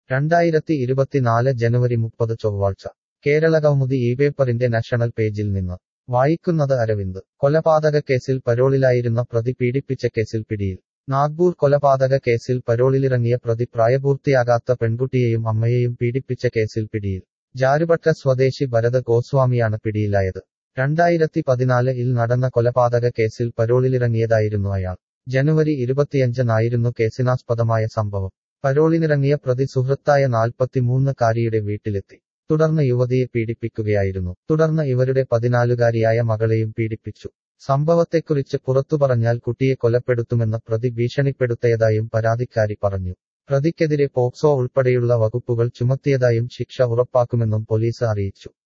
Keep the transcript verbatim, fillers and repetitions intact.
രണ്ടായിരത്തി ഇരുപത്തിനാല് ജനുവരി മുപ്പത് ചൊവ്വാഴ്ച കേരളകൗമുദി ഈ പേപ്പറിന്റെ നാഷണൽ പേജിൽ നിന്ന് വായിക്കുന്നത് അരവിന്ദ് കൊലപാതക കേസിൽ പരോളിലായിരുന്ന പ്രതി പീഡിപ്പിച്ച കേസിൽ പിടിയിൽ നാഗ്പൂർ കൊലപാതക കേസിൽ പരോളിലിറങ്ങിയ പ്രതി പ്രായപൂർത്തിയാകാത്ത പെൺകുട്ടിയെയും അമ്മയെയും പീഡിപ്പിച്ച കേസിൽ പിടിയിൽ ജാരുപട്ട സ്വദേശി ഭരത് ഗോസ്വാമിയാണ് പിടിയിലായത് രണ്ടായിരത്തി പതിനാല് ഇൽ നടന്ന കൊലപാതക കേസിൽ പരോളിലിറങ്ങിയതായിരുന്നു അയാൾ ജനുവരി ഇരുപത്തിയഞ്ചിനായിരുന്നു കേസിനാസ്പദമായ സംഭവം പരോളിനിറങ്ങിയ പ്രതി സുഹൃത്തായ നാൽപ്പത്തിമൂന്ന് കാരിയുടെ വീട്ടിലെത്തി തുടർന്ന് യുവതിയെ പീഡിപ്പിക്കുകയായിരുന്നു തുടർന്ന് ഇവരുടെ പതിനാലുകാരിയായ മകളെയും പീഡിപ്പിച്ചു സംഭവത്തെക്കുറിച്ച് പുറത്തു പറഞ്ഞാൽ കുട്ടിയെ കൊലപ്പെടുത്തുമെന്ന് പ്രതി ഭീഷണിപ്പെടുത്തിയതായും പരാതിക്കാരി പറഞ്ഞു പ്രതിക്കെതിരെ പോക്സോ ഉൾപ്പെടെയുള്ള വകുപ്പുകൾ ചുമത്തിയതായും ശിക്ഷ ഉറപ്പാക്കുമെന്നും പോലീസ് അറിയിച്ചു